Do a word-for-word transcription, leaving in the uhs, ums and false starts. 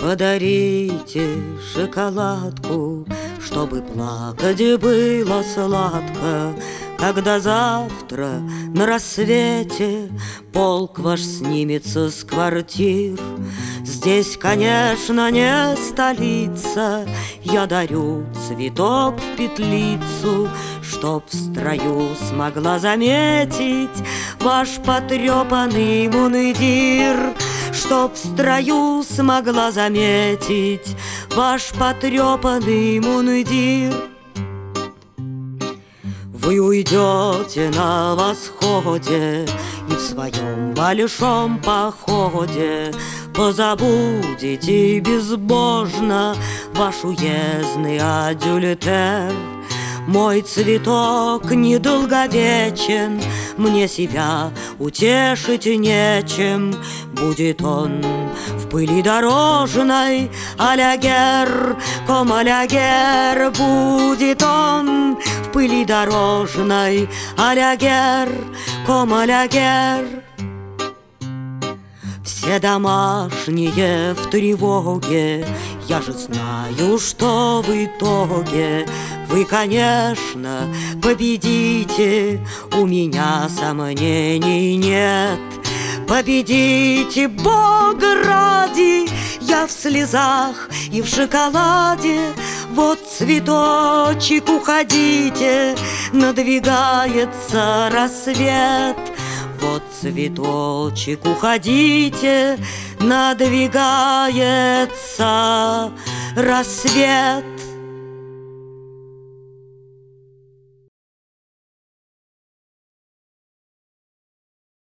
Подарите шоколадку, чтобы плакать было сладко, когда завтра на рассвете полк ваш снимется с квартир. Здесь, конечно, не столица, я дарю цветок в петлицу, чтоб в строю смогла заметить ваш потрепанный мундир. Чтоб в строю смогла заметить ваш потрепанный мундир. Вы уйдете на восходе и в своем большом походе позабудете безбожно ваш уездный адюльтер. Мой цветок недолговечен, мне себя утешить нечем. Будет он в пыли дорожной, а-ля гер, ком а-ля гер. Будет он в пыли дорожной, а-ля гер, ком а-ля гер. Все домашние в тревоге, я же знаю, что в итоге вы, конечно, победите, у меня сомнений нет. Победите, Бога ради, я в слезах и в шоколаде. Вот цветочек, уходите, надвигается рассвет. Вот цветочек, уходите, надвигается рассвет.